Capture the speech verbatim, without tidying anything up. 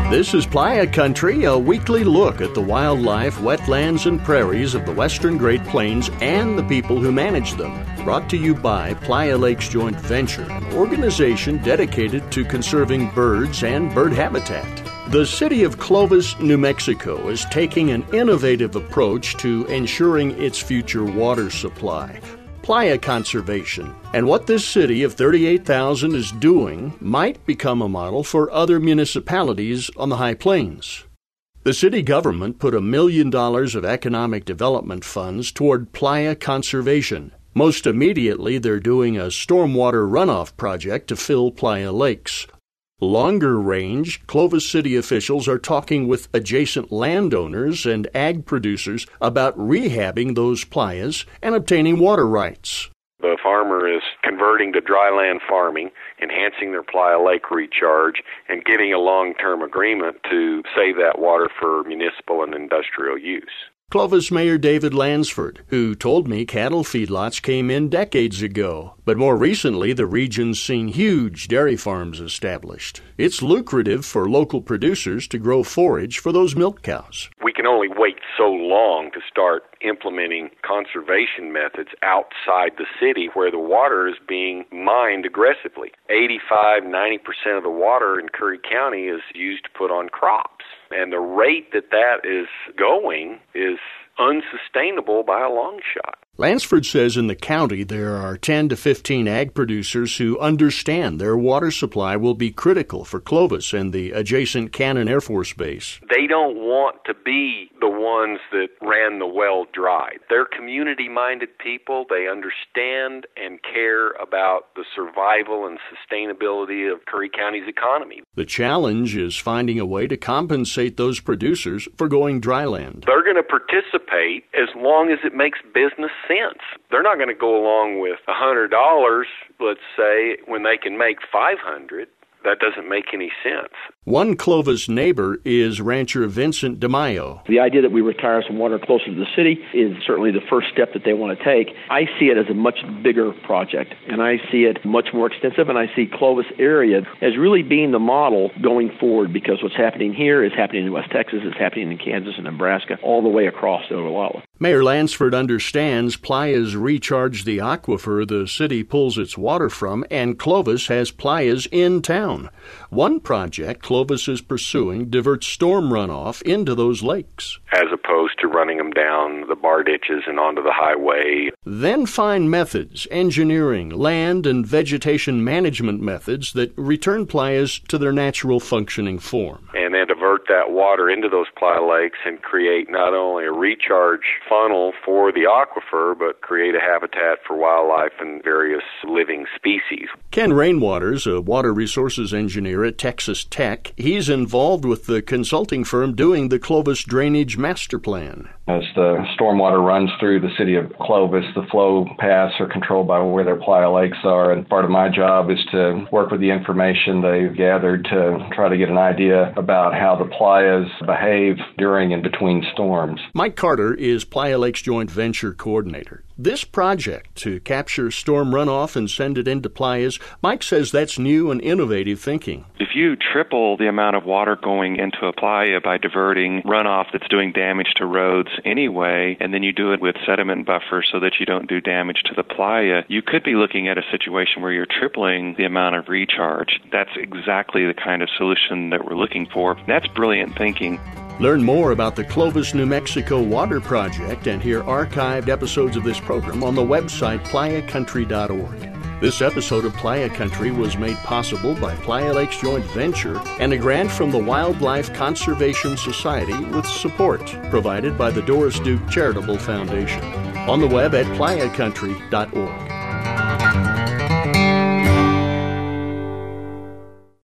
This is Playa Country, a weekly look at the wildlife, wetlands, and prairies of the western Great Plains and the people who manage them. Brought to you by Playa Lakes Joint Venture, an organization dedicated to conserving birds and bird habitat. The city of Clovis, New Mexico is taking an innovative approach to ensuring its future water supply. Playa conservation, and what this city of thirty-eight thousand is doing might become a model for other municipalities on the High Plains. The city government put a million dollars of economic development funds toward playa conservation. Most immediately, they're doing a stormwater runoff project to fill playa lakes. Longer range, Clovis City officials are talking with adjacent landowners and ag producers about rehabbing those playas and obtaining water rights. The farmer is converting to dryland farming, enhancing their playa lake recharge, and getting a long-term agreement to save that water for municipal and industrial use. Clovis Mayor David Lansford, who told me cattle feedlots came in decades ago, but more recently the region's seen huge dairy farms established. It's lucrative for local producers to grow forage for those milk cows. We can only wait so long to start implementing conservation methods outside the city where the water is being mined aggressively. eighty-five, ninety percent of the water in Curry County is used to put on crops. And the rate that that is going is unsustainable by a long shot. Lansford says in the county there are ten to fifteen ag producers who understand their water supply will be critical for Clovis and the adjacent Cannon Air Force Base. They don't want to be the ones that ran the well dry. They're community-minded people. They understand and care about the survival and sustainability of Curry County's economy. The challenge is finding a way to compensate those producers for going dryland. They're going to participate as long as it makes business sense. They're not going to go along with one hundred dollars, let's say, when they can make five hundred dollars. That doesn't make any sense. One Clovis neighbor is rancher Vincent DeMaio. The idea that we retire some water closer to the city is certainly the first step that they want to take. I see it as a much bigger project, and I see it much more extensive, and I see Clovis area as really being the model going forward, because what's happening here is happening in West Texas, it's happening in Kansas and Nebraska, all the way across the Oglala. Mayor Lansford understands playas recharge the aquifer the city pulls its water from, and Clovis has playas in town. One project Clovis is pursuing diverts storm runoff into those lakes, as opposed to running them down the bar ditches and onto the highway. Then find methods, engineering, land, and vegetation management methods that return playas to their natural functioning form. And then divert that water into those playa lakes and create not only a recharge funnel for the aquifer, but create a habitat for wildlife and various living species. Ken Rainwater's a water resources engineer at Texas Tech. He's involved with the consulting firm doing the Clovis Drainage Master Plan. As the stormwater runs through the city of Clovis, the flow paths are controlled by where their playa lakes are, and part of my job is to work with the information they've gathered to try to get an idea about how the playas behave during and between storms. Mike Carter is Playa Lakes Joint Venture Coordinator. This project to capture storm runoff and send it into playas, Mike says that's new and innovative thinking. If you triple the amount of water going into a playa by diverting runoff that's doing damage to roads anyway, and then you do it with sediment buffers so that you don't do damage to the playa, you could be looking at a situation where you're tripling the amount of recharge. That's exactly the kind of solution that we're looking for. That's brilliant thinking. Learn more about the Clovis, New Mexico Water Project and hear archived episodes of this program on the website playa country dot org. This episode of Playa Country was made possible by Playa Lakes Joint Venture and a grant from the Wildlife Conservation Society with support provided by the Doris Duke Charitable Foundation. On the web at playa country dot org.